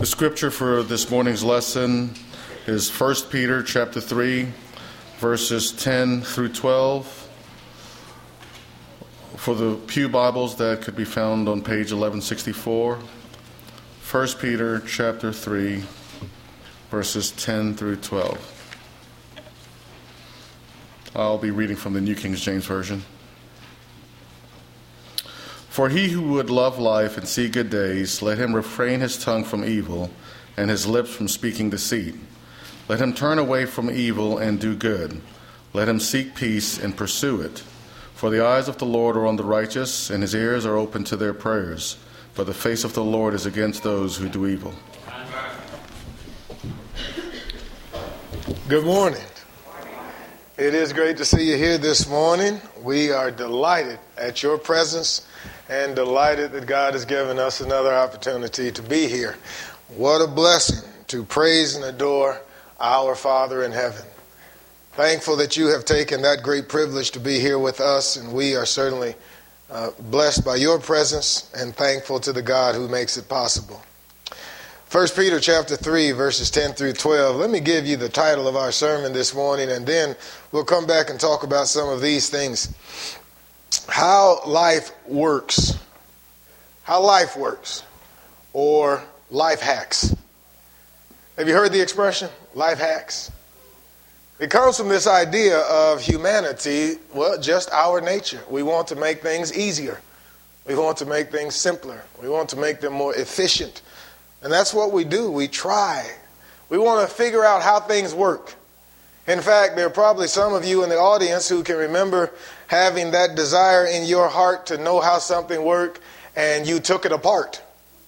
The scripture for this morning's lesson is 1 Peter chapter 3, verses 10 through 12. For the Pew Bibles, that could be found on page 1164. 1 Peter chapter 3, verses 10 through 12. I'll be reading from the New King James Version. For he who would love life and see good days, let him refrain his tongue from evil and his lips from speaking deceit. Let him turn away from evil and do good. Let him seek peace and pursue it. For the eyes of the Lord are on the righteous, and his ears are open to their prayers. But the face of the Lord is against those who do evil. Good morning. It is great to see you here this morning. We are delighted at your presence and delighted that God has given us another opportunity to be here. What a blessing to praise and adore our Father in heaven. Thankful that you have taken that great privilege to be here with us, and we are certainly blessed by your presence and thankful to the God who makes it possible. 1 Peter chapter 3, verses 10 through 12. Let me give you the title of our sermon this morning, and then we'll come back and talk about some of these things. How life works. How life works. Or life hacks. Have you heard the expression, life hacks? It comes from this idea of humanity, just our nature. We want to make things easier. We want to make things simpler. We want to make them more efficient. And that's what we do. We try. We want to figure out how things work. In fact, there are probably some of you in the audience who can remember having that desire in your heart to know how something worked, and you took it apart.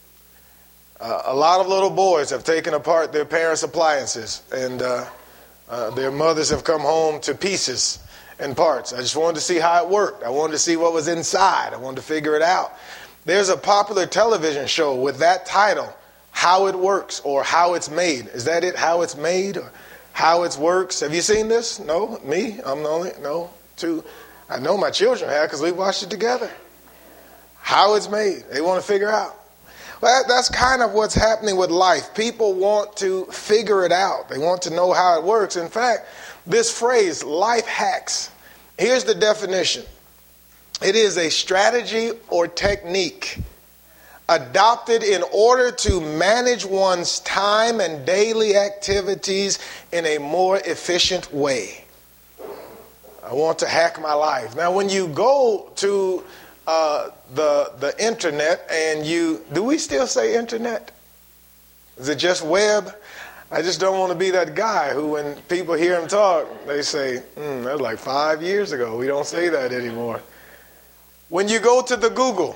A lot of little boys have taken apart their parents' appliances, and their mothers have come home to pieces and parts. I just wanted to see how it worked. I wanted to see what was inside. I wanted to figure it out. There's a popular television show with that title, How It Works, or How It's Made. Is that it? How It's Made, or How It Works? Have you seen this? No? Me? I'm the only? No? Two? I know my children have because we watched it together. How It's Made. They want to figure out. Well, that's kind of what's happening with life. People want to figure it out. They want to know how it works. In fact, this phrase, life hacks, here's the definition. It is a strategy or technique adopted in order to manage one's time and daily activities in a more efficient way. I want to hack my life. Now, when you go to the internet and do we still say internet? Is it just web? I just don't want to be that guy who, when people hear him talk, they say, that's like 5 years ago. We don't say that anymore. When you go to the Google,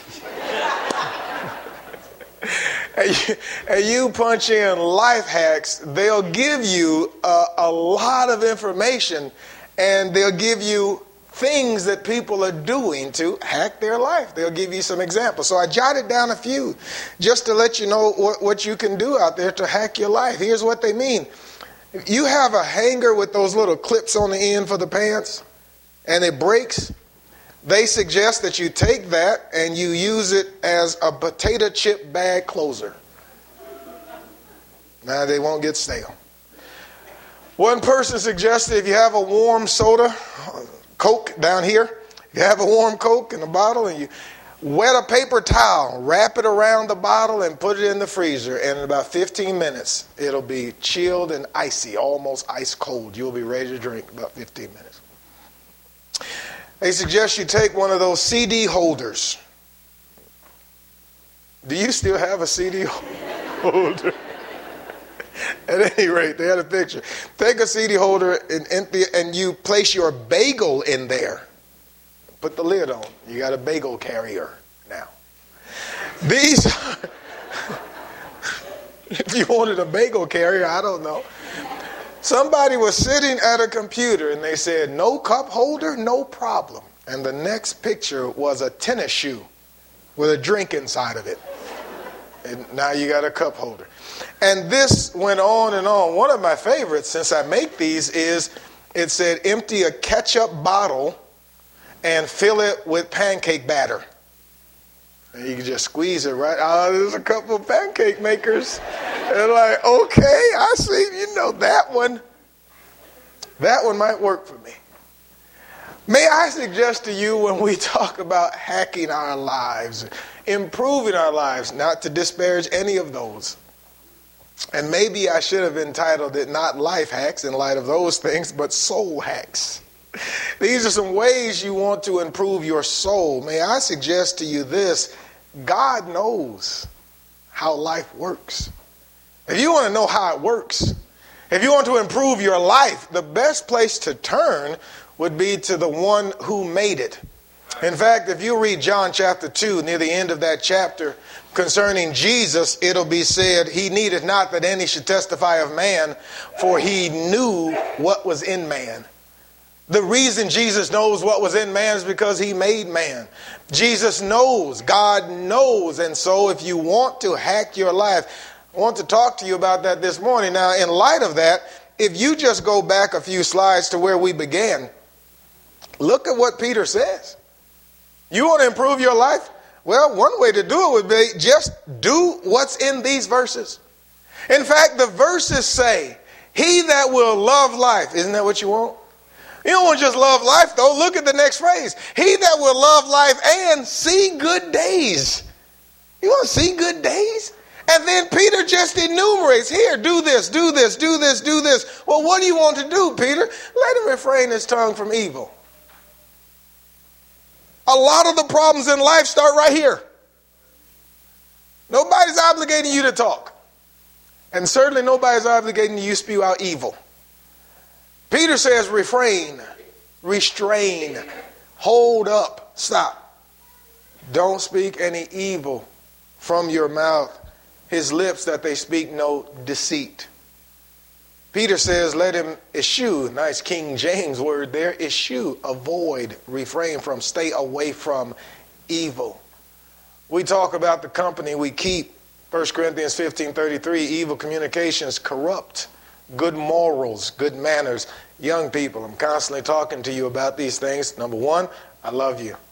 and you punch in life hacks, they'll give you a lot of information, and they'll give you things that people are doing to hack their life. They'll give you some examples. So I jotted down a few just to let you know what you can do out there to hack your life. Here's what they mean. You have a hanger with those little clips on the end for the pants, and it breaks. They suggest that you take that and you use it as a potato chip bag closer. Now they won't get stale. One person suggested if you have a warm soda, Coke down here, you have a warm Coke in a bottle and you wet a paper towel, wrap it around the bottle and put it in the freezer. And in about 15 minutes, it'll be chilled and icy, almost ice cold. You'll be ready to drink about 15 minutes. They suggest you take one of those CD holders. Do you still have a CD holder? At any rate, they had a picture. Take a CD holder and you place your bagel in there. Put the lid on. You got a bagel carrier now. These, if you wanted a bagel carrier, I don't know. Somebody was sitting at a computer and they said, no cup holder, no problem. And the next picture was a tennis shoe with a drink inside of it. And now you got a cup holder. And this went on and on. One of my favorites, since I make these, is it said empty a ketchup bottle and fill it with pancake batter. And you can just squeeze it right out. There's a couple of pancake makers. And like, okay, I see, that one. That one might work for me. May I suggest to you, when we talk about hacking our lives, improving our lives, not to disparage any of those. And maybe I should have entitled it not life hacks in light of those things, but soul hacks. These are some ways you want to improve your soul. May I suggest to you this: God knows how life works. If you want to know how it works, if you want to improve your life, the best place to turn would be to the one who made it. In fact, if you read John chapter 2, near the end of that chapter, concerning Jesus, it'll be said, he needed not that any should testify of man, for he knew what was in man. The reason Jesus knows what was in man is because he made man. Jesus knows, God knows, and so if you want to hack your life, I want to talk to you about that this morning. Now, in light of that, if you just go back a few slides to where we began, look at what Peter says. You want to improve your life? Well, one way to do it would be just do what's in these verses. In fact, the verses say, he that will love life. Isn't that what you want? You don't want to just love life, though. Look at the next phrase. He that will love life and see good days. You want to see good days? And then Peter just enumerates, here, do this, do this, do this, do this. Well, what do you want to do, Peter? Let him refrain his tongue from evil. A lot of the problems in life start right here. Nobody's obligating you to talk. And certainly nobody's obligating you to spew out evil. Peter says refrain, restrain, hold up, stop. Don't speak any evil from your mouth. His lips that they speak no deceit. Peter says let him eschew, nice King James word there, eschew, avoid, refrain from, stay away from evil. We talk about the company we keep. 1 Corinthians 15:33, evil communications corrupt good morals, good manners. Young people, I'm constantly talking to you about these things. Number one, I love you.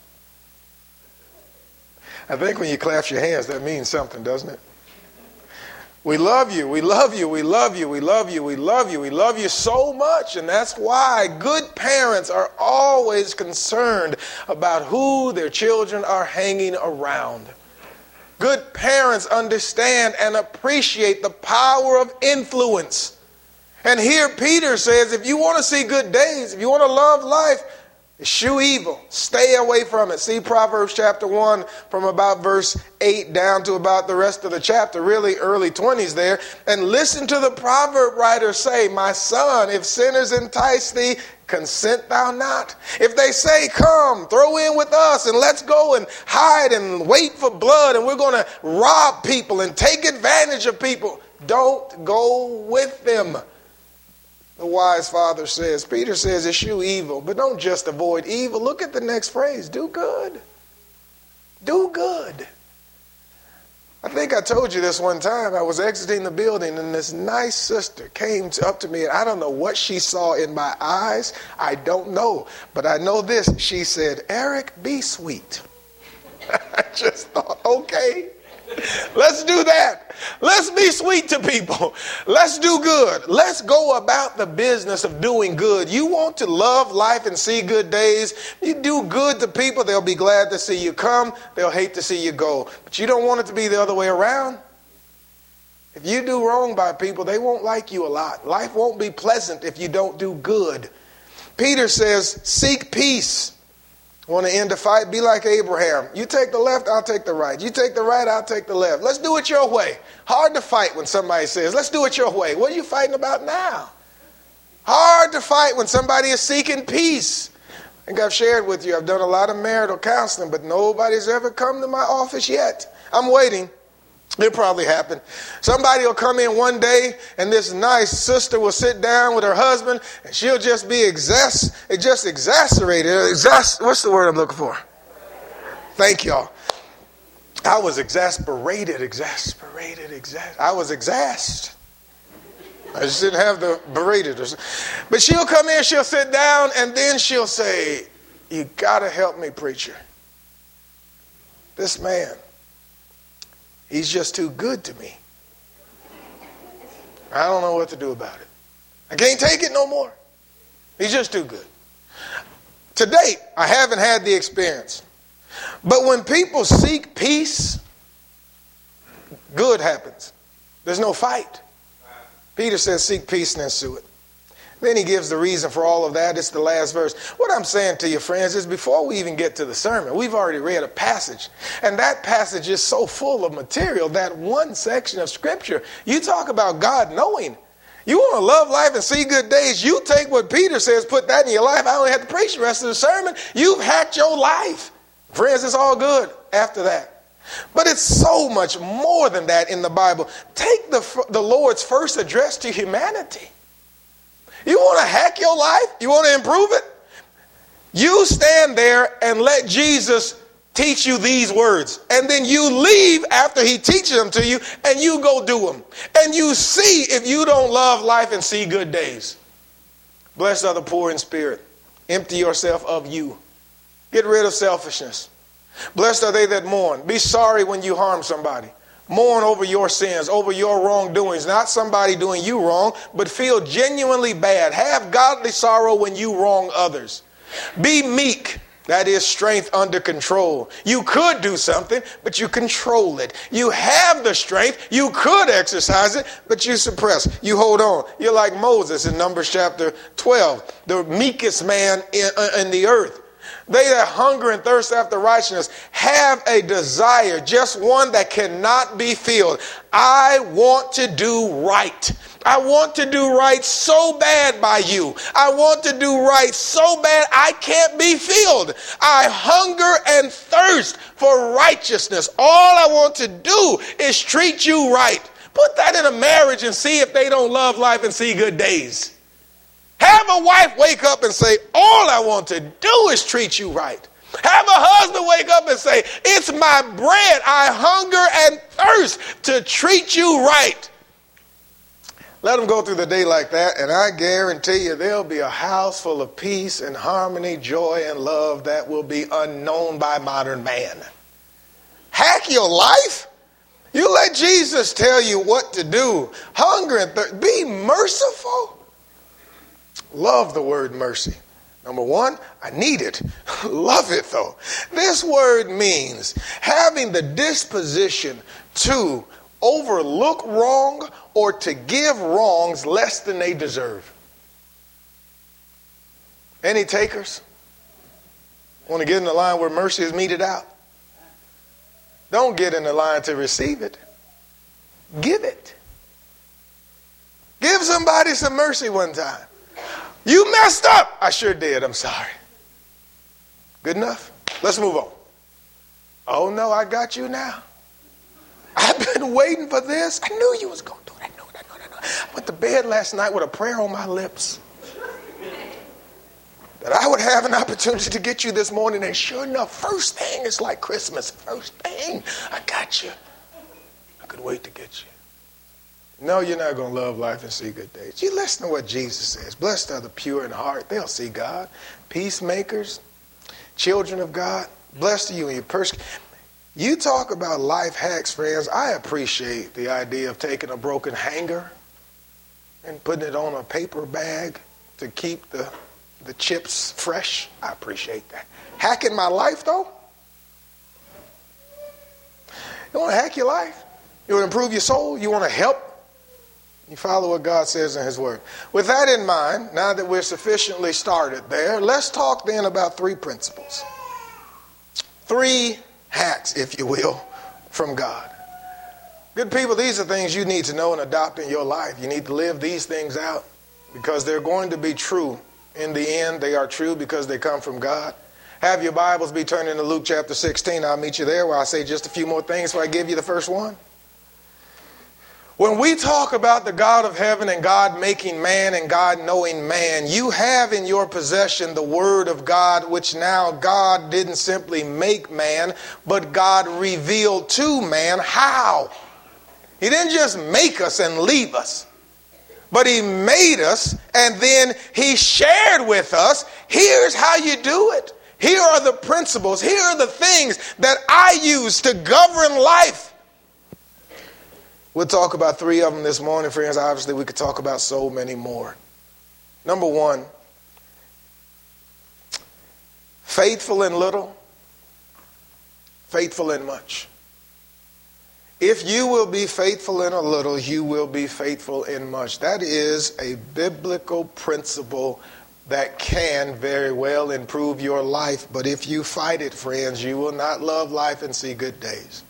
I think when you clap your hands, that means something, doesn't it? We love you, we love you, we love you, we love you, we love you, we love you so much. And that's why good parents are always concerned about who their children are hanging around. Good parents understand and appreciate the power of influence. And here Peter says, if you want to see good days, if you want to love life, eschew evil. Stay away from it. See Proverbs chapter 1 from about verse 8 down to about the rest of the chapter, really early 20s there. And listen to the proverb writer say, my son, if sinners entice thee, consent thou not. If they say, come, throw in with us and let's go and hide and wait for blood and we're going to rob people and take advantage of people, don't go with them. The wise father says, Peter says, eschew evil, but don't just avoid evil. Look at the next phrase, do good. Do good. I think I told you this one time. I was exiting the building and this nice sister came up to me and I don't know what she saw in my eyes. I don't know. But I know this. She said, Eric, be sweet. I just thought, okay. Let's do that. Let's be sweet to people. Let's do good. Let's go about the business of doing good. You want to love life and see good days. You do good to people. They'll be glad to see you come. They'll hate to see you go. But you don't want it to be the other way around. If you do wrong by people, they won't like you a lot. Life won't be pleasant if you don't do good. Peter says, seek peace. Want to end a fight? Be like Abraham. You take the left, I'll take the right. You take the right, I'll take the left. Let's do it your way. Hard to fight when somebody says, let's do it your way. What are you fighting about now? Hard to fight when somebody is seeking peace. I think I've shared with you, I've done a lot of marital counseling, but nobody's ever come to my office yet. I'm waiting. It'll probably happen. Somebody will come in one day and this nice sister will sit down with her husband and she'll just be exasperated. What's the word I'm looking for? Thank y'all. I was exasperated. I was exasperated. I just didn't have the berated. But she'll come in, she'll sit down, and then she'll say, you got to help me, preacher. This man, He's just too good to me. I don't know what to do about it. I can't take it no more. He's just too good. To date, I haven't had the experience. But when people seek peace, good happens. There's no fight. Peter says, seek peace and ensue it. Then he gives the reason for all of that. It's the last verse. What I'm saying to you, friends, is before we even get to the sermon, we've already read a passage. And that passage is so full of material, that one section of Scripture. You talk about God knowing. You want to love life and see good days, you take what Peter says, put that in your life. I only have to preach the rest of the sermon. You've hacked your life. Friends, it's all good after that. But it's so much more than that in the Bible. Take the Lord's first address to humanity. You want to hack your life? You want to improve it? You stand there and let Jesus teach you these words. And then you leave after he teaches them to you and you go do them. And you see if you don't love life and see good days. Blessed are the poor in spirit. Empty yourself of you. Get rid of selfishness. Blessed are they that mourn. Be sorry when you harm somebody. Mourn over your sins, over your wrongdoings. Not somebody doing you wrong, but feel genuinely bad. Have godly sorrow when you wrong others. Be meek. That is strength under control. You could do something, but you control it. You have the strength. You could exercise it, but you suppress. You hold on. You're like Moses in Numbers chapter 12, the meekest man in the earth. They that hunger and thirst after righteousness have a desire, just one that cannot be filled. I want to do right. I want to do right so bad by you. I want to do right so bad I can't be filled. I hunger and thirst for righteousness. All I want to do is treat you right. Put that in a marriage and see if they don't love life and see good days. Have a wife wake up and say, all I want to do is treat you right. Have a husband wake up and say, it's my bread. I hunger and thirst to treat you right. Let them go through the day like that, and I guarantee you there'll be a house full of peace and harmony, joy and love that will be unknown by modern man. Hack your life? You let Jesus tell you what to do. Hunger and thirst. Be merciful. Love the word mercy. Number one, I need it. Love it though. This word means having the disposition to overlook wrong or to give wrongs less than they deserve. Any takers? Want to get in the line where mercy is meted out? Don't get in the line to receive it. Give it. Give somebody some mercy one time. You messed up. I sure did. I'm sorry. Good enough? Let's move on. Oh no, I got you now. I've been waiting for this. I knew you was going to do it. I knew it. I went to bed last night with a prayer on my lips that I would have an opportunity to get you this morning. And sure enough, first thing, it's like Christmas. First thing, I got you. I could wait to get you. No, you're not going to love life and see good days. You listen to what Jesus says. Blessed are the pure in heart. They'll see God. Peacemakers, children of God. Blessed are you in your persecution. You talk about life hacks, friends. I appreciate the idea of taking a broken hanger and putting it on a paper bag to keep the chips fresh. I appreciate that. Hacking my life, though? You want to hack your life? You want to improve your soul? You want to help? You follow what God says in his word. With that in mind, now that we're sufficiently started there, let's talk then about three principles. Three hacks, if you will, from God. Good people, these are things you need to know and adopt in your life. You need to live these things out because they're going to be true. In the end, they are true because they come from God. Have your Bibles be turned into Luke chapter 16. I'll meet you there where I say just a few more things before I give you the first one. When we talk about the God of heaven and God making man and God knowing man, you have in your possession the Word of God, which now God didn't simply make man, but God revealed to man how. He didn't just make us and leave us, but he made us and then he shared with us, here's how you do it. Here are the principles. Here are the things that I use to govern life. We'll talk about 3 of them this morning, friends. Obviously, we could talk about so many more. Number 1, faithful in little, faithful in much. If you will be faithful in a little, you will be faithful in much. That is a biblical principle that can very well improve your life. But if you fight it, friends, you will not love life and see good days.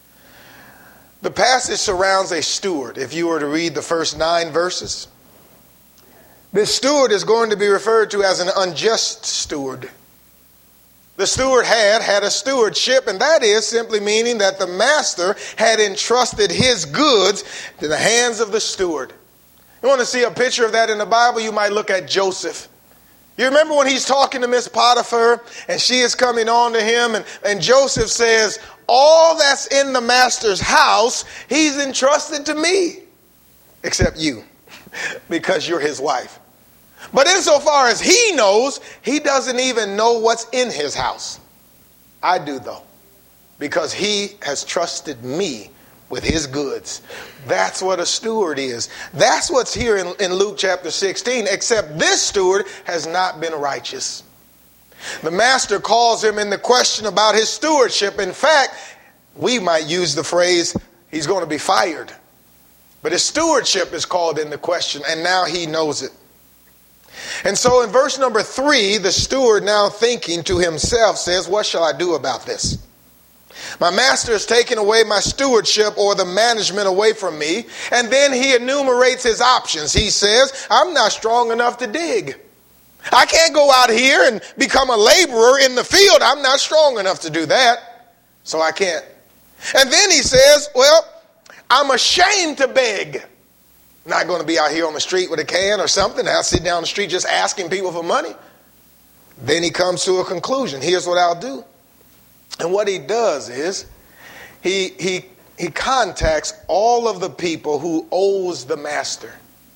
The passage surrounds a steward. If you were to read the first 9 verses, this steward is going to be referred to as an unjust steward. The steward had a stewardship, and that is simply meaning that the master had entrusted his goods to the hands of the steward. You want to see a picture of that in the Bible? You might look at Joseph. You remember when he's talking to Miss Potiphar, and she is coming on to him, and Joseph says, all that's in the master's house, he's entrusted to me, except you, because you're his wife. But insofar as he knows, he doesn't even know what's in his house. I do, though, because he has trusted me with his goods. That's what a steward is. That's what's here in Luke chapter 16, except this steward has not been righteous. The master calls him in the question about his stewardship. In fact, we might use the phrase, he's going to be fired. But his stewardship is called into question, and now he knows it. And so in verse number 3, the steward, now thinking to himself, says, what shall I do about this? My master has taken away my stewardship or the management away from me. And then he enumerates his options. He says, I'm not strong enough to dig. I can't go out here and become a laborer in the field. I'm not strong enough to do that. So I can't. And then he says, well, I'm ashamed to beg. Not going to be out here on the street with a can or something. I'll sit down the street just asking people for money. Then he comes to a conclusion. Here's what I'll do. And what he does is he contacts all of the people who owes the master.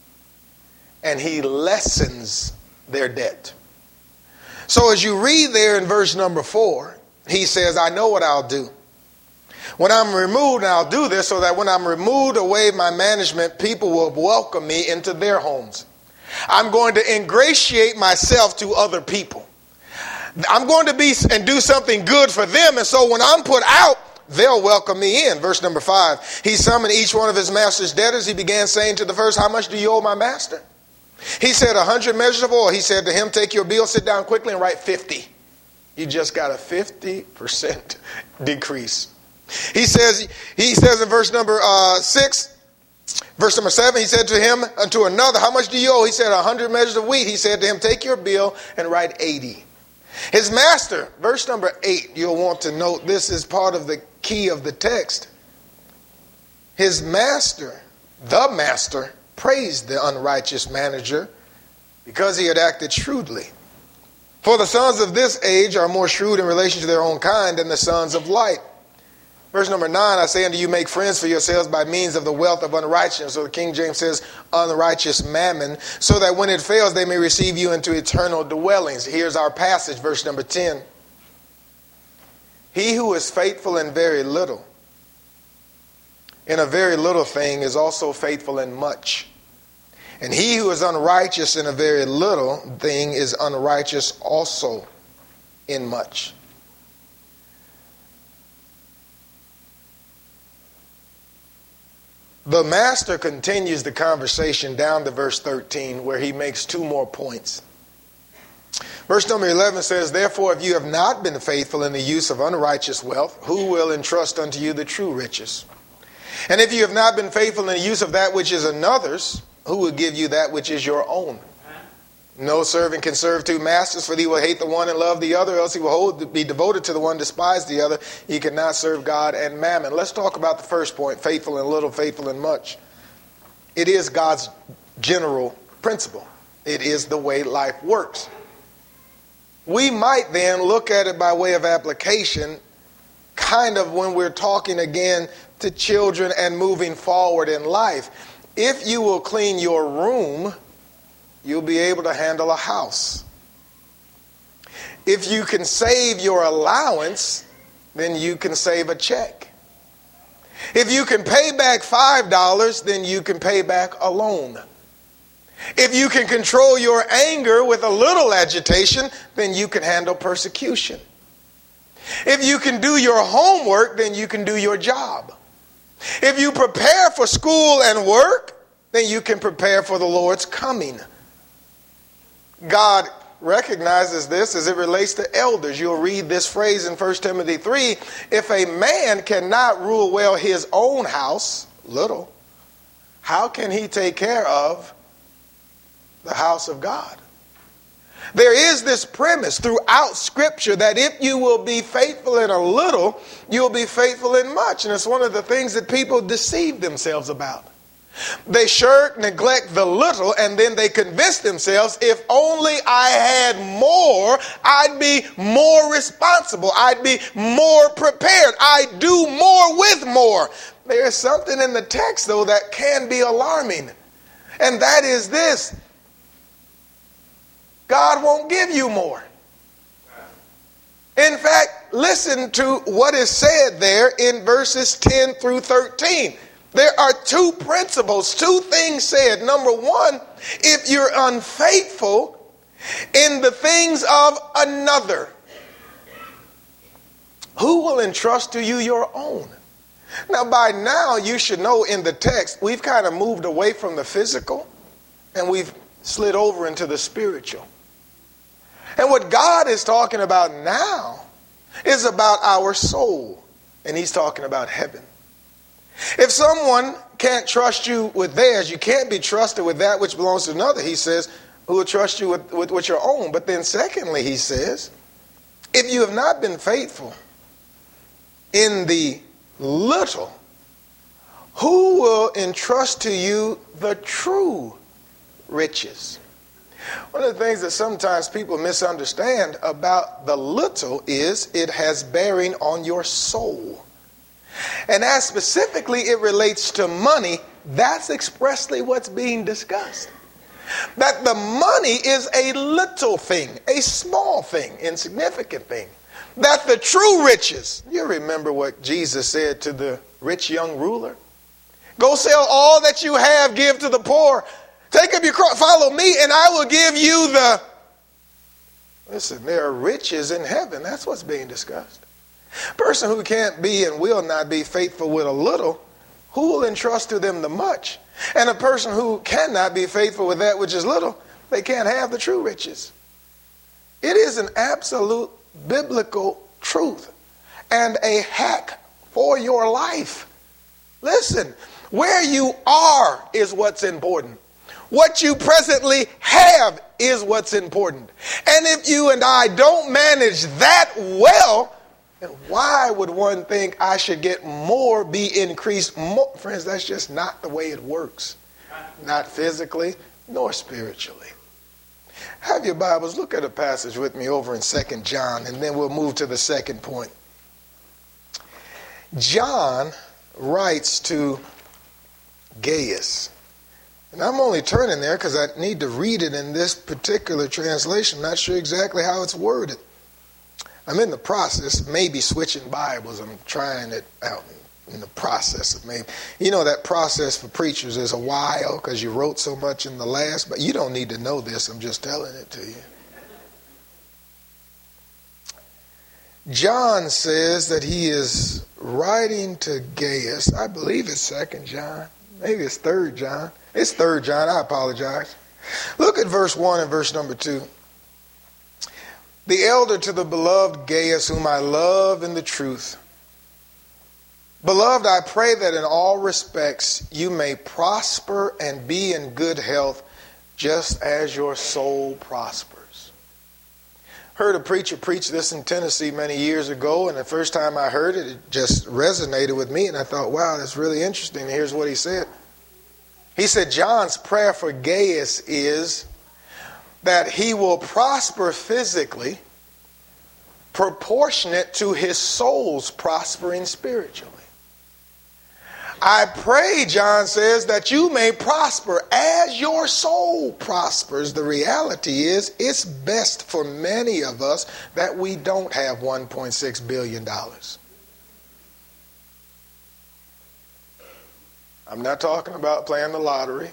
And he lessens their debt. So as you read there in verse number 4, he says, I know what I'll do. When I'm removed, and I'll do this so that when I'm removed away my management, people will welcome me into their homes. I'm going to ingratiate myself to other people. I'm going to be and do something good for them. And so when I'm put out, they'll welcome me in. Verse number 5, he summoned each one of his master's debtors. He began saying to the first, how much do you owe my master? He said 100 measures of oil. He said to him, take your bill, sit down quickly and write 50. You just got a 50% decrease. He says in verse number 6, verse number 7, he said to him, unto another, how much do you owe? He said 100 measures of wheat. He said to him, take your bill and write 80. His master, verse number 8, you'll want to note this is part of the key of the text. His master, the master, praised the unrighteous manager because he had acted shrewdly. For the sons of this age are more shrewd in relation to their own kind than the sons of light. Verse number 9, I say unto you, make friends for yourselves by means of the wealth of unrighteousness. So the King James says, unrighteous mammon, so that when it fails, they may receive you into eternal dwellings. Here's our passage, verse number 10. He who is faithful in very little, in a very little thing, is also faithful in much. And he who is unrighteous in a very little thing is unrighteous also in much. The master continues the conversation down to verse 13, where he makes 2 more points. Verse number 11 says, therefore, if you have not been faithful in the use of unrighteous wealth, who will entrust unto you the true riches? And if you have not been faithful in the use of that which is another's, who will give you that which is your own? No servant can serve 2 masters, for he will hate the one and love the other, else he will be devoted to the one, despise the other. He cannot serve God and mammon. Let's talk about the first point, faithful in little, faithful in much. It is God's general principle. It is the way life works. We might then look at it by way of application, kind of when we're talking again to children and moving forward in life. If you will clean your room, you'll be able to handle a house. If you can save your allowance, then you can save a check. If you can pay back $5, then you can pay back a loan. If you can control your anger with a little agitation, then you can handle persecution. If you can do your homework, then you can do your job. If you prepare for school and work, then you can prepare for the Lord's coming. God recognizes this as it relates to elders. You'll read this phrase in 1 Timothy 3. If a man cannot rule well his own house, little, how can he take care of the house of God? There is this premise throughout Scripture that if you will be faithful in a little, you'll be faithful in much. And it's one of the things that people deceive themselves about. They shirk, neglect the little, and then they convince themselves, if only I had more, I'd be more responsible. I'd be more prepared. I'd do more with more. There is something in the text, though, that can be alarming. And that is this. God won't give you more. In fact, listen to what is said there in verses 10 through 13. There are two principles, two things said. Number one, if you're unfaithful in the things of another, who will entrust to you your own? Now, by now, you should know in the text, we've kind of moved away from the physical and we've slid over into the spiritual. And what God is talking about now is about our soul. And he's talking about heaven. If someone can't trust you with theirs, you can't be trusted with that which belongs to another, he says, who will trust you with your own. But then secondly, he says, if you have not been faithful in the little, who will entrust to you the true riches? One of the things that sometimes people misunderstand about the little is it has bearing on your soul. And as specifically it relates to money, that's expressly what's being discussed. That the money is a little thing, a small thing, insignificant thing. That the true riches, you remember what Jesus said to the rich young ruler? Go sell all that you have, give to the poor. Take up your cross, follow me, and I will give you the... Listen, there are riches in heaven. That's what's being discussed. A person who can't be and will not be faithful with a little, who will entrust to them the much? And a person who cannot be faithful with that which is little, they can't have the true riches. It is an absolute biblical truth and a hack for your life. Listen, where you are is what's important. What you presently have is what's important. And if you and I don't manage that well, then why would one think I should get more, be increased more? Friends, that's just not the way it works. Not physically, nor spiritually. Have your Bibles, look at a passage with me over in 2 John, and then we'll move to the second point. John writes to Gaius. And I'm only turning there because I need to read it in this particular translation. I'm not sure exactly how it's worded. I'm in the process, maybe switching Bibles. I'm trying it out in the process of maybe. You know that process for preachers is a while because you wrote so much in the last, but you don't need to know this. I'm just telling it to you. John says that he is writing to Gaius. I believe it's 2 John. Maybe it's 3 John. It's 3 John. I apologize. Look at verse 1 and verse number 2. The elder to the beloved Gaius, whom I love in the truth. Beloved, I pray that in all respects you may prosper and be in good health, just as your soul prospers. Heard a preacher preach this in Tennessee many years ago, and the first time I heard it, it just resonated with me, and I thought, wow, that's really interesting. Here's what he said. He said, John's prayer for Gaius is that he will prosper physically proportionate to his soul's prospering spiritually. I pray, John says, that you may prosper as your soul prospers. The reality is, it's best for many of us that we don't have $1.6 billion. I'm not talking about playing the lottery.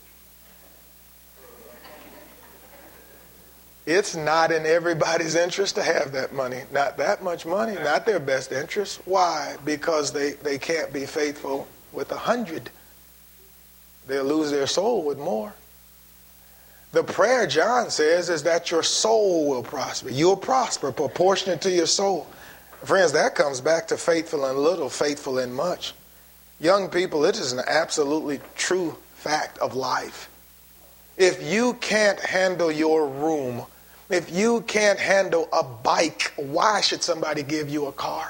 It's not in everybody's interest to have that money. Not that much money, not their best interest. Why? Because they can't be faithful with 100. They'll lose their soul with more. The prayer, John says, is that your soul will prosper. You'll prosper proportionate to your soul. Friends, that comes back to faithful in little, faithful in much. Young people, it is an absolutely true fact of life. If you can't handle your room, if you can't handle a bike, why should somebody give you a car?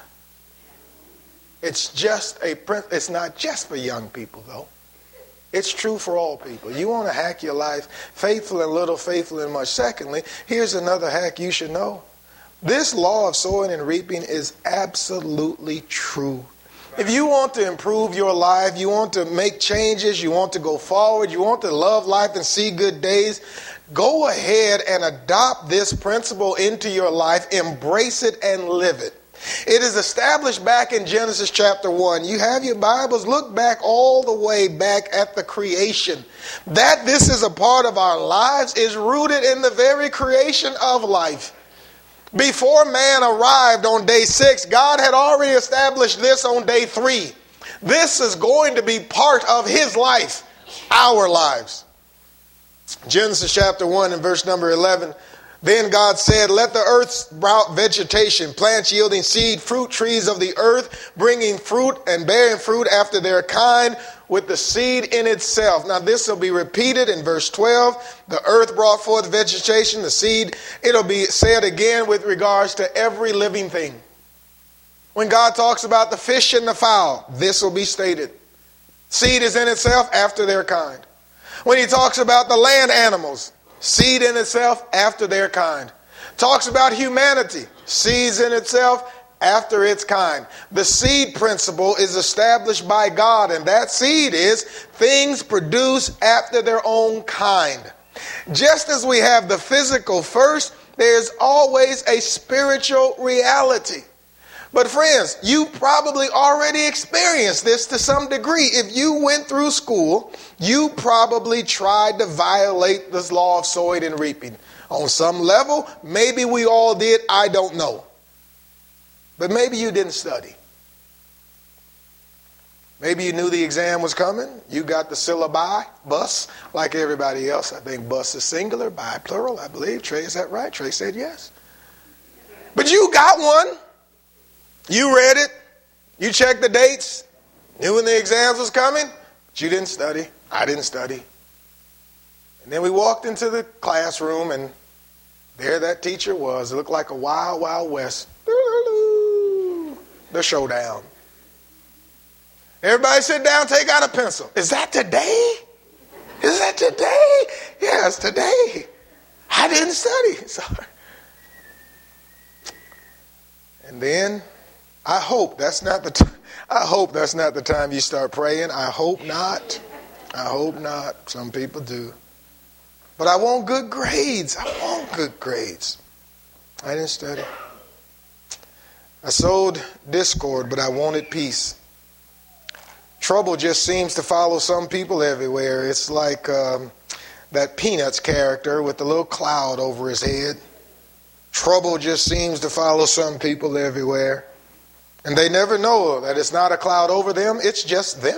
It's not just for young people, though. It's true for all people. You want to hack your life, faithful in little, faithful in much. Secondly, here's another hack you should know. This law of sowing and reaping is absolutely true. If you want to improve your life, you want to make changes, you want to go forward, you want to love life and see good days, go ahead and adopt this principle into your life, embrace it and live it. It is established back in Genesis chapter 1. You have your Bibles, look back all the way back at the creation. That this is a part of our lives is rooted in the very creation of life. Before man arrived on day 6, God had already established this on day 3. This is going to be part of his life, our lives. Genesis chapter 1 and verse number 11. Then God said, let the earth sprout vegetation, plants yielding seed, fruit trees of the earth, bringing fruit and bearing fruit after their kind, with the seed in itself. Now this will be repeated in verse 12. The earth brought forth vegetation, the seed. It'll be said again with regards to every living thing. When God talks about the fish and the fowl, this will be stated. Seed is in itself after their kind. When he talks about the land animals, seed in itself after their kind. Talks about humanity, seeds in itself after its kind. The seed principle is established by God, and that seed is things produced after their own kind. Just as we have the physical first, there's always a spiritual reality. But friends, you probably already experienced this to some degree. If you went through school, you probably tried to violate this law of sowing and reaping. On some level, maybe we all did, I don't know. But maybe you didn't study. Maybe you knew the exam was coming. You got the syllabi, bus, like everybody else. I think bus is singular, bi plural, I believe. Trey, is that right? Trey said yes. But you got one. You read it. You checked the dates. Knew when the exams was coming. But you didn't study. I didn't study. And then we walked into the classroom, and there that teacher was. It looked like a wild, wild west. The showdown. Everybody sit down, take out a pencil. Is that today? Is that today? Yes, today. I didn't study. Sorry. And then I hope that's not the time you start praying. I hope not. I hope not. Some people do. But I want good grades. I want good grades. I didn't study. I sowed discord, but I wanted peace. Trouble just seems to follow some people everywhere. It's like that Peanuts character with the little cloud over his head. Trouble just seems to follow some people everywhere. And they never know that it's not a cloud over them, it's just them.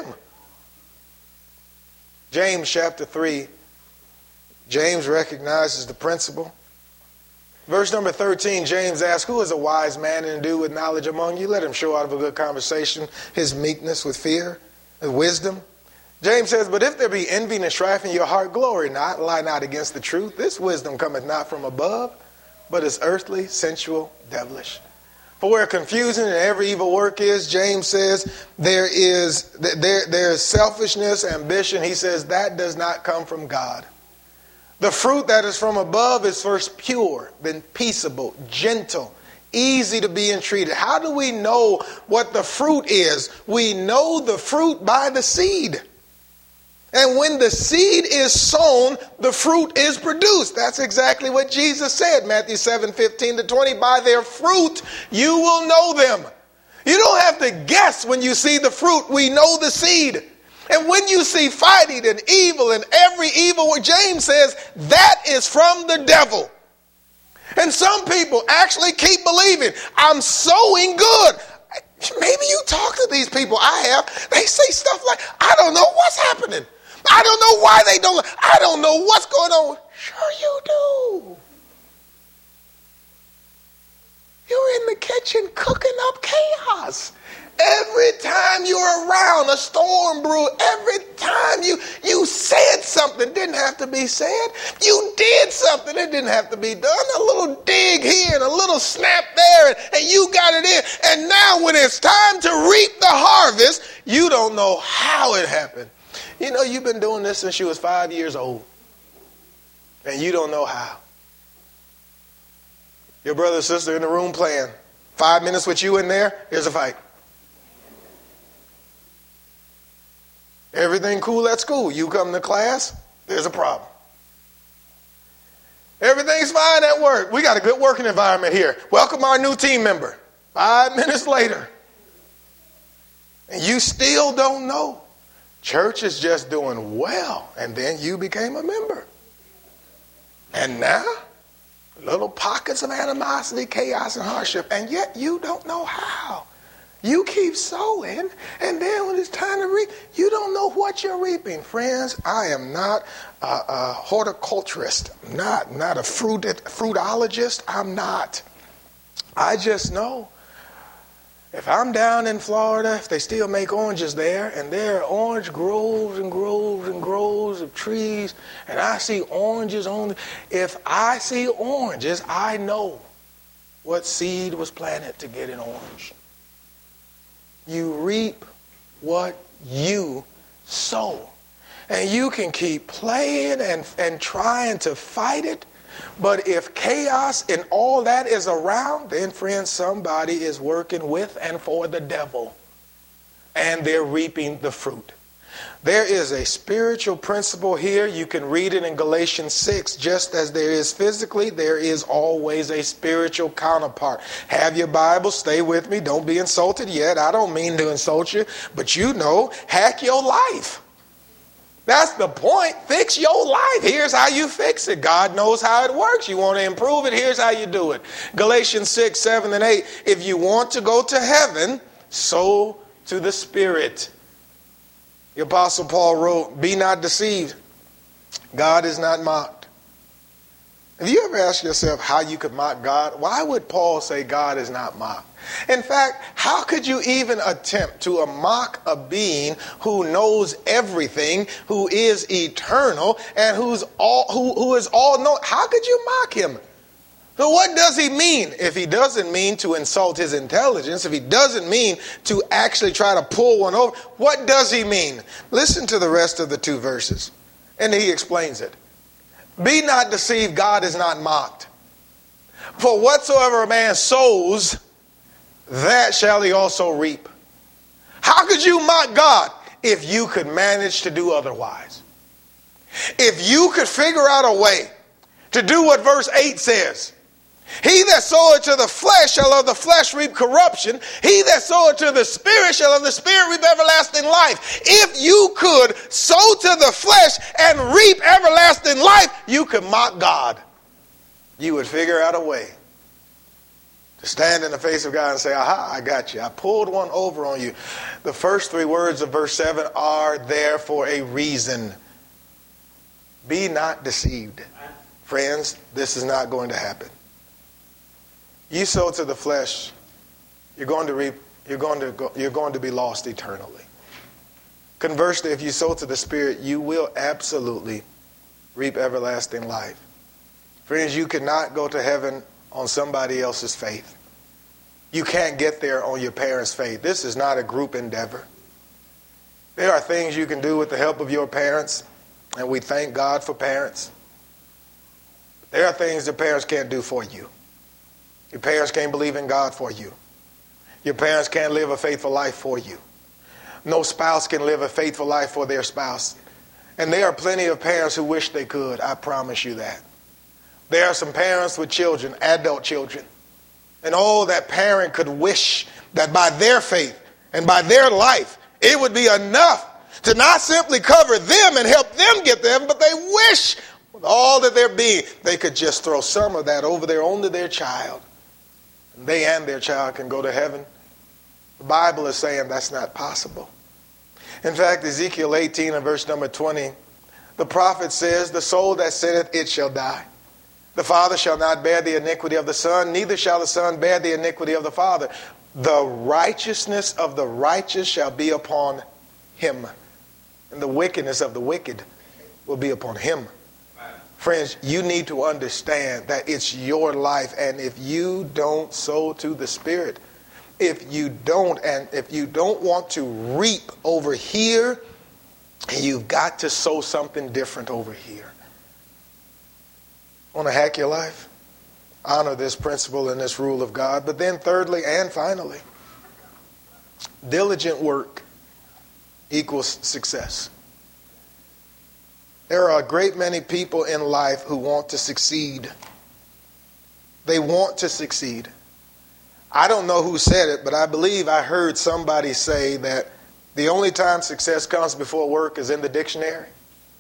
James chapter 3, James recognizes the principle. Verse number 13, James asks, who is a wise man and endued with knowledge among you? Let him show out of a good conversation his meekness with fear and wisdom. James says, but if there be envy and strife in your heart, glory not, lie not against the truth. This wisdom cometh not from above, but is earthly, sensual, devilish. For where confusion and every evil work is, James says, there is selfishness, ambition. He says that does not come from God. The fruit that is from above is first pure, then peaceable, gentle, easy to be entreated. How do we know what the fruit is? We know the fruit by the seed. And when the seed is sown, the fruit is produced. That's exactly what Jesus said, Matthew 7:15-20. By their fruit you will know them. You don't have to guess when you see the fruit. We know the seed. And when you see fighting and evil and every evil, what James says, that is from the devil. And some people actually keep believing, I'm sowing good. Maybe you talk to these people. I have. They say stuff like, I don't know what's happening. I don't know why they don't. I don't know what's going on. Sure you do. You're in the kitchen cooking up chaos. Every time you're around, a storm brew. Every time you said something, didn't have to be said. You did something, it didn't have to be done. A little dig here and a little snap there, and you got it in. And now when it's time to reap the harvest, you don't know how it happened. You know, you've been doing this since you was 5 years old, and you don't know how. Your brother or sister in the room playing. 5 minutes with you in there, here's a fight. Everything cool at school. You come to class, there's a problem. Everything's fine at work. We got a good working environment here. Welcome our new team member. 5 minutes later, and you still don't know. Church is just doing well, and then you became a member. And now, little pockets of animosity, chaos, and hardship, and yet you don't know how. You keep sowing, and then when it's time to reap, you don't know what you're reaping. Friends, I am not a horticulturist. I'm not a fruitologist. I'm not. I just know if I'm down in Florida, if they still make oranges there, and there are orange groves and groves and groves of trees, and I see oranges on if I see oranges, I know what seed was planted to get an orange. You reap what you sow. And you can keep playing and trying to fight it. But if chaos and all that is around, then friends, somebody is working with and for the devil. And they're reaping the fruit. There is a spiritual principle here. You can read it in Galatians 6. Just as there is physically, there is always a spiritual counterpart. Have your Bible. Stay with me. Don't be insulted yet. I don't mean to insult you. But you know, hack your life. That's the point. Fix your life. Here's how you fix it. God knows how it works. You want to improve it? Here's how you do it. Galatians 6, 7, and 8. If you want to go to heaven, sow to the Spirit. The Apostle Paul wrote, be not deceived. God is not mocked. Have you ever asked yourself how you could mock God? Why would Paul say God is not mocked? In fact, how could you even attempt to mock a being who knows everything, who is eternal, and who is all known? How could you mock him? So what does he mean? If he doesn't mean to insult his intelligence, if he doesn't mean to actually try to pull one over, what does he mean? Listen to the rest of the 2 verses. And he explains it. Be not deceived, God is not mocked. For whatsoever a man sows, that shall he also reap. How could you mock God if you could manage to do otherwise? If you could figure out a way to do what verse 8 says, he that soweth to the flesh shall of the flesh reap corruption. He that soweth to the Spirit shall of the Spirit reap everlasting life. If you could sow to the flesh and reap everlasting life, you could mock God. You would figure out a way to stand in the face of God and say, aha, I got you. I pulled one over on you. The first 3 words of verse 7 are there for a reason. Be not deceived. Friends, this is not going to happen. You sow to the flesh, you're going to reap, you're going to be lost eternally. Conversely, if you sow to the Spirit, you will absolutely reap everlasting life. Friends, you cannot go to heaven on somebody else's faith. You can't get there on your parents' faith. This is not a group endeavor. There are things you can do with the help of your parents, and we thank God for parents. There are things that parents can't do for you. Your parents can't believe in God for you. Your parents can't live a faithful life for you. No spouse can live a faithful life for their spouse. And there are plenty of parents who wish they could. I promise you that. There are some parents with children, adult children. And that parent could wish that by their faith and by their life, it would be enough To not simply cover them and help them get there, but they wish with all that they're being, they could just throw some of that over there onto their child. And they and their child can go to heaven. The Bible is saying that's not possible. In fact, Ezekiel 18 and verse number 20, the prophet says, the soul that sinneth, it shall die. The father shall not bear the iniquity of the son, neither shall the son bear the iniquity of the father. The righteousness of the righteous shall be upon him, and the wickedness of the wicked will be upon him. Friends, you need to understand that it's your life, and if you don't sow to the Spirit, if you don't want to reap over here, you've got to sow something different over here. Want to hack your life? Honor this principle and this rule of God. But then thirdly and finally, diligent work equals success. There are a great many people in life who want to succeed. They want to succeed. I don't know who said it, but I believe I heard somebody say that the only time success comes before work is in the dictionary.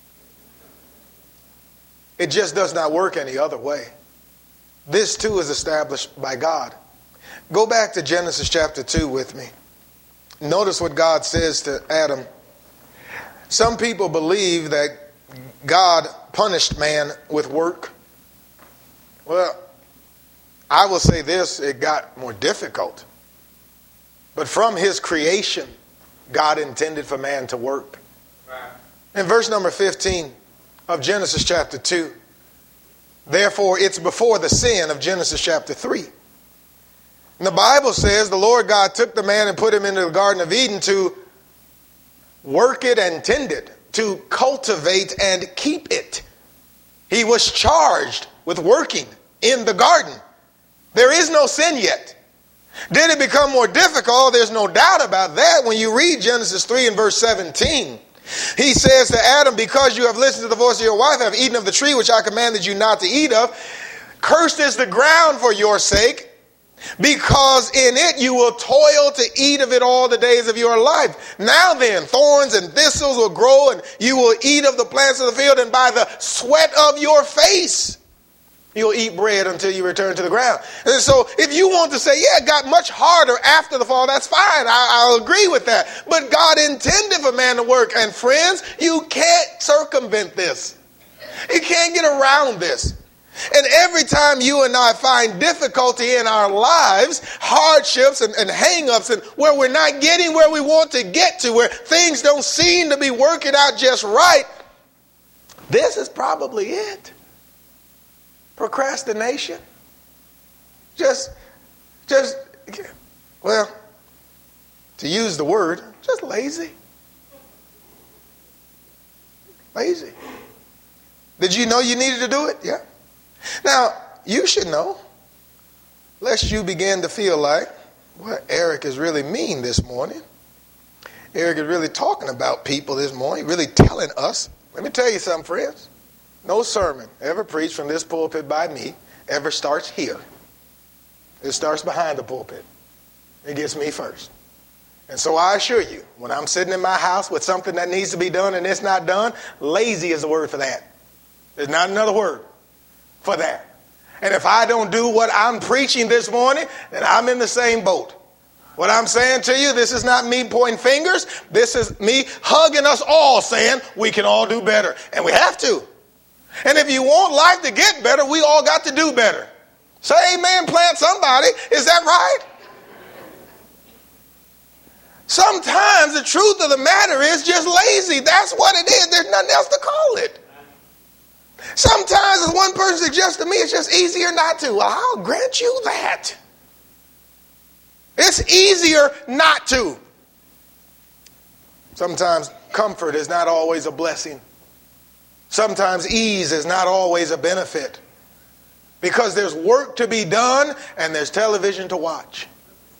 It just does not work any other way. This too is established by God. Go back to Genesis chapter 2 with me. Notice what God says to Adam. Some people believe that God punished man with work. Well, I will say this, it got more difficult. But from his creation, God intended for man to work. In verse number 15 of Genesis chapter 2, therefore it's before the sin of Genesis chapter 3. And the Bible says the Lord God took the man and put him into the Garden of Eden to work it and tend it, to cultivate and keep it. He was charged with working in the garden. There is no sin yet. Did it become more difficult? There's no doubt about that. When you read Genesis 3 and verse 17, he says to Adam, because you have listened to the voice of your wife, have eaten of the tree which I commanded you not to eat of, cursed is the ground for your sake, because in it you will toil to eat of it all the days of your life. Now then, thorns and thistles will grow, and you will eat of the plants of the field, and by the sweat of your face you'll eat bread until you return to the ground. And so if you want to say, yeah, it got much harder after the fall, that's fine. I'll agree with that. But God intended for man to work. And friends, you can't circumvent this. You can't get around this. And every time you and I find difficulty in our lives, hardships and hang-ups, and where we're not getting where we want to get to, where things don't seem to be working out just right, this is probably it. Procrastination. Well, to use the word, just lazy. Lazy. Did you know you needed to do it? Yeah. Now, you should know, lest you begin to feel like, well, Eric is really mean this morning. Eric is really talking about people this morning, really telling us. Let me tell you something, friends. No sermon ever preached from this pulpit by me ever starts here. It starts behind the pulpit. It gets me first. And so I assure you, when I'm sitting in my house with something that needs to be done and it's not done, lazy is the word for that. There's not another word for that. And if I don't do what I'm preaching this morning, then I'm in the same boat. What I'm saying to you, this is not me pointing fingers. This is me hugging us all, saying we can all do better. And we have to. And if you want life to get better, we all got to do better. Say amen, plant somebody. Is that right? Sometimes the truth of the matter is just lazy. That's what it is. There's nothing else to call it. Sometimes, as one person suggests to me, it's just easier not to. Well, I'll grant you that. It's easier not to. Sometimes comfort is not always a blessing. Sometimes ease is not always a benefit. Because there's work to be done and there's television to watch.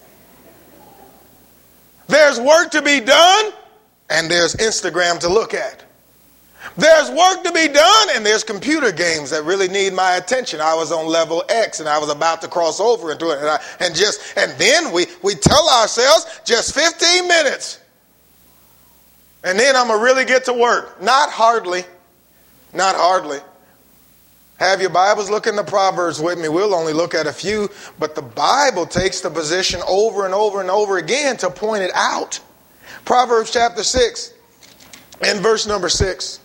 There's work to be done and there's Instagram to look at. There's work to be done and there's computer games that really need my attention. I was on level X and I was about to cross over into it. And then we tell ourselves just 15 minutes. And then I'm going to really get to work. Not hardly. Not hardly. Have your Bibles, look in the Proverbs with me. We'll only look at a few, but the Bible takes the position over and over and over again to point it out. Proverbs chapter 6 and verse number 6.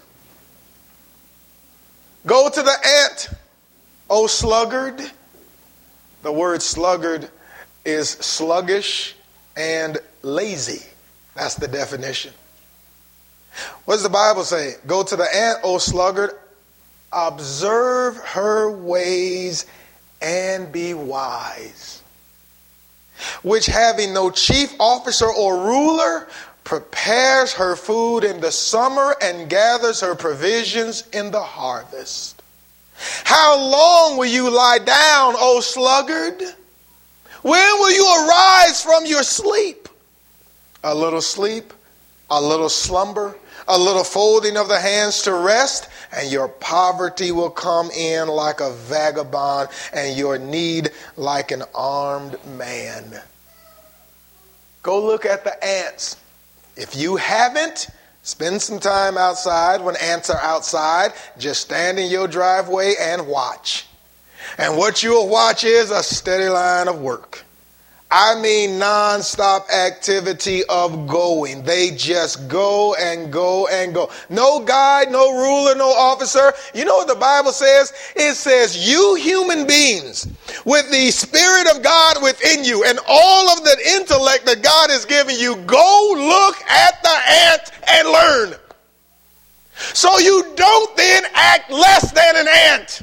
Go to the ant, O sluggard. The word sluggard is sluggish and lazy. That's the definition. What does the Bible say? Go to the ant, O sluggard. Observe her ways and be wise, which having no chief officer or ruler, prepares her food in the summer and gathers her provisions in the harvest. How long will you lie down, O sluggard? When will you arise from your sleep? A little sleep, a little slumber, a little folding of the hands to rest, and your poverty will come in like a vagabond, and your need like an armed man. Go look at the ants. If you haven't, spend some time outside when ants are outside. Just stand in your driveway and watch. And what you'll watch is a steady line of work. I mean non-stop activity of going. They just go and go and go. No guide, no ruler, no officer. You know what the Bible says? It says, you human beings with the Spirit of God within you and all of the intellect that God has given you, go look at the ant and learn. So you don't then act less than an ant.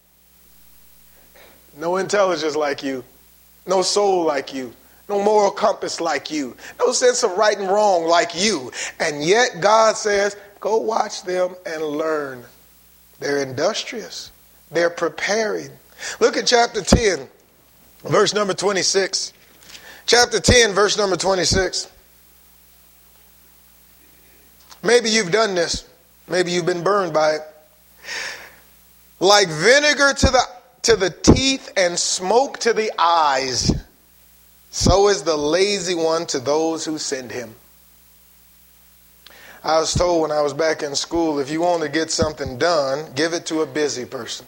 No intelligence like you. No soul like you. No moral compass like you. No sense of right and wrong like you. And yet God says, go watch them and learn. They're industrious. They're preparing. Look at chapter 10, verse number 26. Chapter 10, verse number 26. Maybe you've done this. Maybe you've been burned by it. Like vinegar to the teeth and smoke to the eyes, so is the lazy one to those who send him. I was told when I was back in school, if you want to get something done, give it to a busy person.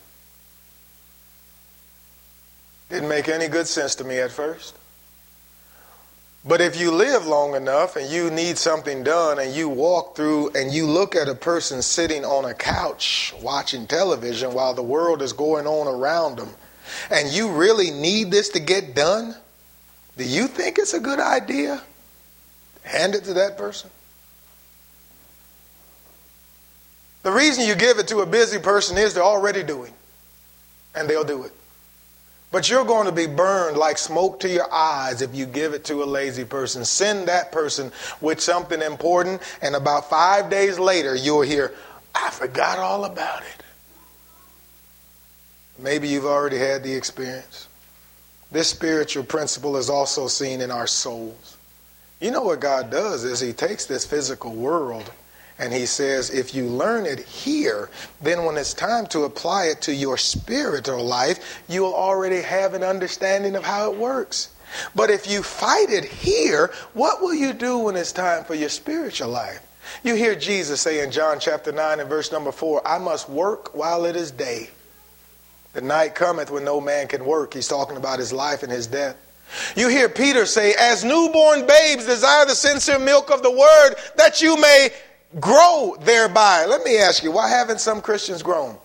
Didn't make any good sense to me at first. But if you live long enough and you need something done and you walk through and you look at a person sitting on a couch watching television while the world is going on around them, and you really need this to get done, do you think it's a good idea? Hand it to that person. The reason you give it to a busy person is they're already doing, and they'll do it. But you're going to be burned like smoke to your eyes if you give it to a lazy person. Send that person with something important, and about 5 days later, you'll hear, I forgot all about it. Maybe you've already had the experience. This spiritual principle is also seen in our souls. You know what God does is he takes this physical world and he says, if you learn it here, then when it's time to apply it to your spiritual life, you'll already have an understanding of how it works. But if you fight it here, what will you do when it's time for your spiritual life? You hear Jesus say in John chapter 9 and verse number 4, I must work while it is day. The night cometh when no man can work. He's talking about his life and his death. You hear Peter say, as newborn babes desire the sincere milk of the word, that you may grow thereby. Let me ask you, why haven't some Christians grown?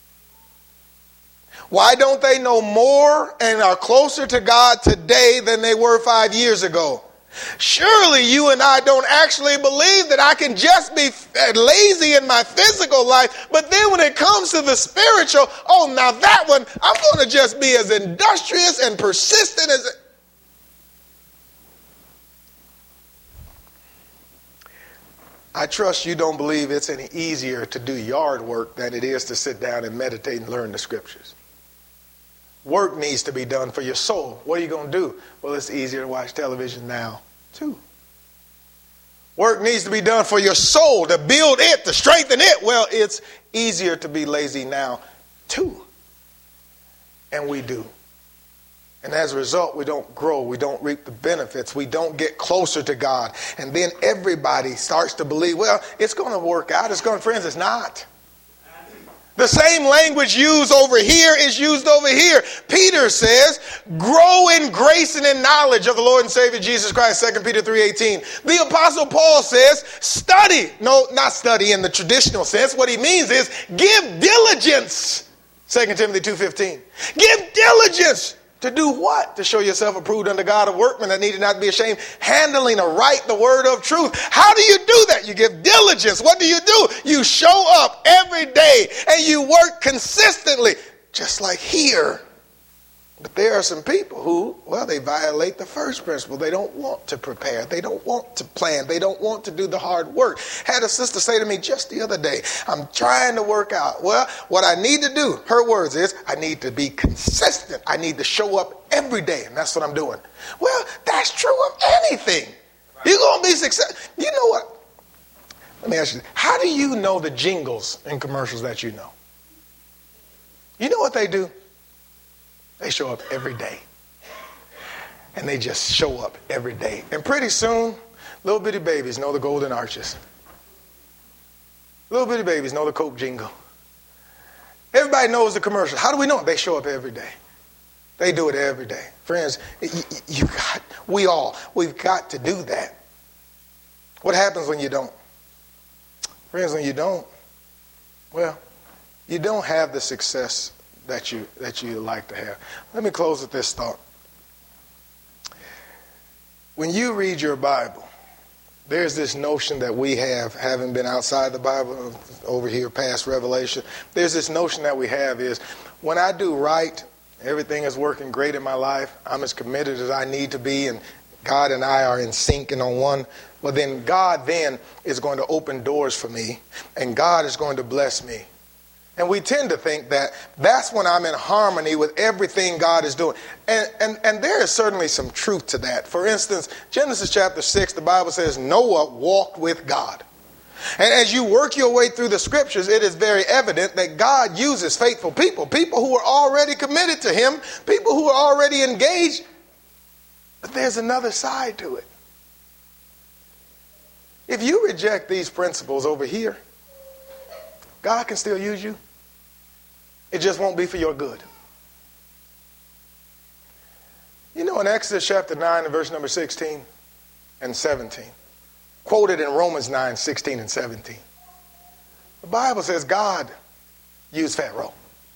Why don't they know more and are closer to God today than they were 5 years ago? Surely you and I don't actually believe that I can just be lazy in my physical life, but then when it comes to the spiritual, oh, now that one, I'm going to just be as industrious and persistent as... I trust you don't believe it's any easier to do yard work than it is to sit down and meditate and learn the scriptures. Work needs to be done for your soul. What are you going to do? Well, it's easier to watch television now, too. Work needs to be done for your soul, to build it, to strengthen it. Well, it's easier to be lazy now, too. And we do. And as a result, we don't grow. We don't reap the benefits. We don't get closer to God. And then everybody starts to believe, well, it's going to work out. Friends, it's not. The same language used over here is used over here. Peter says, grow in grace and in knowledge of the Lord and Savior Jesus Christ, 2 Peter 3:18. The Apostle Paul says, study. No, not study in the traditional sense. What he means is give diligence, 2 Timothy 2:15. Give diligence. To do what? To show yourself approved unto God, a workman that needed not be ashamed, handling aright the word of truth. How do you do that? You give diligence. What do? You show up every day and you work consistently, just like here. But there are some people who, well, they violate the first principle. They don't want to prepare. They don't want to plan. They don't want to do the hard work. Had a sister say to me just the other day, I'm trying to work out. Well, what I need to do, her words is, I need to be consistent. I need to show up every day. And that's what I'm doing. Well, that's true of anything. You're going to be successful. You know what? Let me ask you, how do you know the jingles in commercials that you know? You know what they do? They show up every day. And they just show up every day. And pretty soon, little bitty babies know the golden arches. Little bitty babies know the Coke jingle. Everybody knows the commercial. How do we know it? They show up every day. They do it every day. Friends, we've got to do that. What happens when you don't? Friends, when you don't, well, you don't have the success that you like to have. Let me close with this thought. When you read your Bible, there's this notion that we have, having been outside the Bible, over here past Revelation, there's this notion that we have is, when I do right, everything is working great in my life, I'm as committed as I need to be, and God and I are in sync and on one, well then God then is going to open doors for me, and God is going to bless me. And we tend to think that that's when I'm in harmony with everything God is doing. And there is certainly some truth to that. For instance, Genesis chapter 6, the Bible says Noah walked with God. And as you work your way through the scriptures, it is very evident that God uses faithful people, people who are already committed to him, people who are already engaged. But there's another side to it. If you reject these principles over here, God can still use you. It just won't be for your good. You know, in Exodus chapter 9 and verse number 16 and 17, quoted in Romans 9, 16 and 17, the Bible says God used Pharaoh.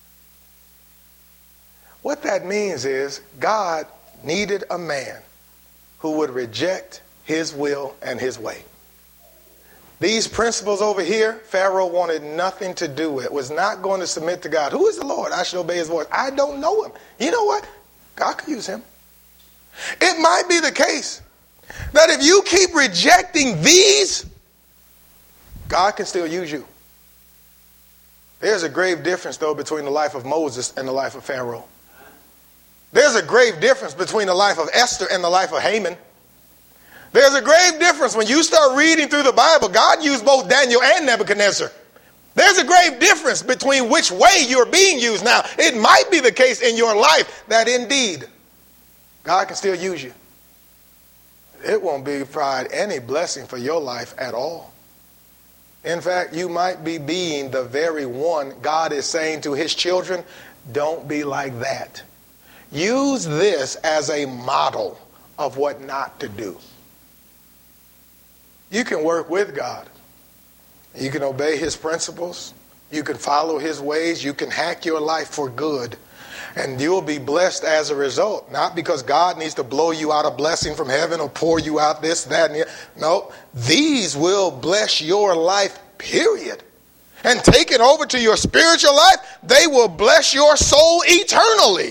What that means is God needed a man who would reject his will and his way. These principles over here, Pharaoh wanted nothing to do with. Was not going to submit to God. Who is the Lord? I shall obey his voice. I don't know him. You know what? God could use him. It might be the case that if you keep rejecting these, God can still use you. There's a grave difference, though, between the life of Moses and the life of Pharaoh. There's a grave difference between the life of Esther and the life of Haman. There's a grave difference when you start reading through the Bible. God used both Daniel and Nebuchadnezzar. There's a grave difference between which way you're being used. Now, it might be the case in your life that indeed God can still use you. It won't provide any blessing for your life at all. In fact, you might be being the very one God is saying to his children, don't be like that. Use this as a model of what not to do. You can work with God. You can obey his principles. You can follow his ways. You can hack your life for good. And you'll be blessed as a result. Not because God needs to blow you out a blessing from heaven or pour you out this, that, and the other. No, these will bless your life, period. And take it over to your spiritual life, they will bless your soul eternally.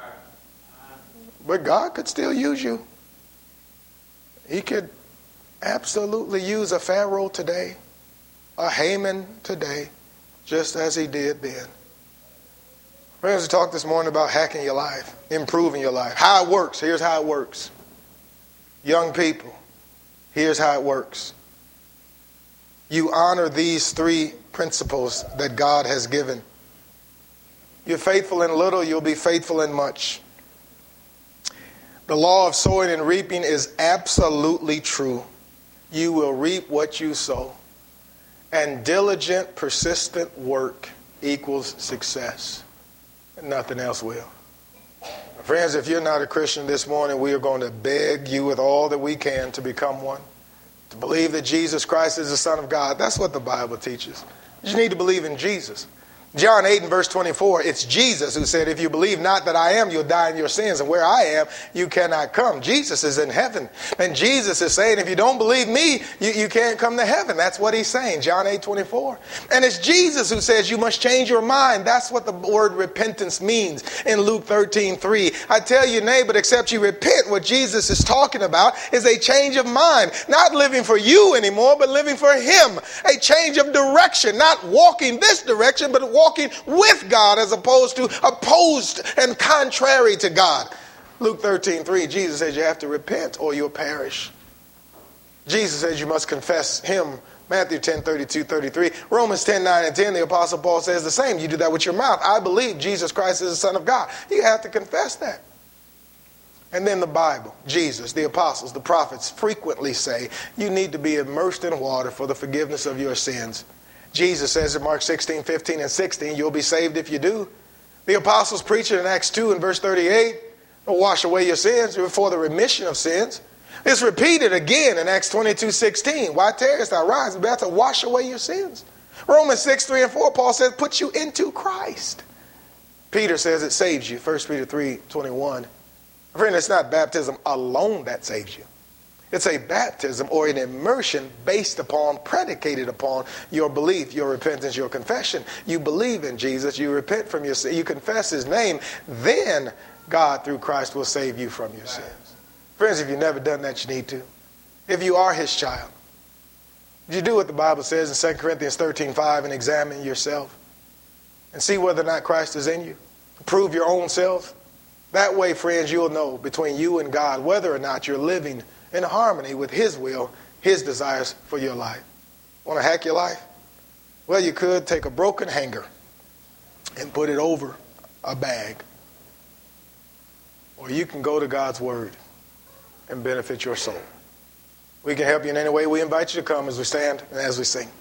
But God could still use you. He could absolutely use a Pharaoh today, a Haman today, just as he did then. Friends, we talked this morning about hacking your life, improving your life. How it works. Here's how it works. Young people, here's how it works. You honor these three principles that God has given. You're faithful in little, you'll be faithful in much. The law of sowing and reaping is absolutely true. You will reap what you sow. And diligent, persistent work equals success. And nothing else will. Friends, if you're not a Christian this morning, we are going to beg you with all that we can to become one. To believe that Jesus Christ is the Son of God. That's what the Bible teaches. You need to believe in Jesus. John 8 and verse 24, it's Jesus who said, if you believe not that I am, you'll die in your sins. And where I am, you cannot come. Jesus is in heaven. And Jesus is saying, if you don't believe me, you can't come to heaven. That's what he's saying, John 8, 24. And it's Jesus who says you must change your mind. That's what the word repentance means in Luke 13, 3. I tell you, neighbor, except you repent, what Jesus is talking about is a change of mind. Not living for you anymore, but living for him. A change of direction. Not walking this direction, but walking with God as opposed to opposed and contrary to God. Luke 13:3, Jesus says you have to repent or you'll perish. Jesus says you must confess him. Matthew 10:32, 33. Romans 10:9 and 10, the Apostle Paul says the same. You do that with your mouth. I believe Jesus Christ is the Son of God. You have to confess that. And then the Bible, Jesus, the apostles, the prophets frequently say you need to be immersed in water for the forgiveness of your sins. Jesus says in Mark 16, 15, and 16, you'll be saved if you do. The apostles preach it in Acts 2 and verse 38. Will wash away your sins for the remission of sins. It's repeated again in Acts 22, 16. Why tarriest thou? Rise, be about to wash away your sins. Romans 6, 3 and 4, Paul says, put you into Christ. Peter says it saves you. 1 Peter 3, 21. Friend, it's not baptism alone that saves you. It's a baptism or an immersion based upon, predicated upon your belief, your repentance, your confession. You believe in Jesus, you repent from your sin, you confess his name, then God through Christ will save you from your sins. Friends, if you've never done that, you need to. If you are his child, you do what the Bible says in 2 Corinthians 13:5 and examine yourself and see whether or not Christ is in you. Prove your own self. That way, friends, you'll know between you and God whether or not you're living in harmony with his will, his desires for your life. Want to hack your life? Well, you could take a broken hanger and put it over a bag. Or you can go to God's word and benefit your soul. We can help you in any way. We invite you to come as we stand and as we sing.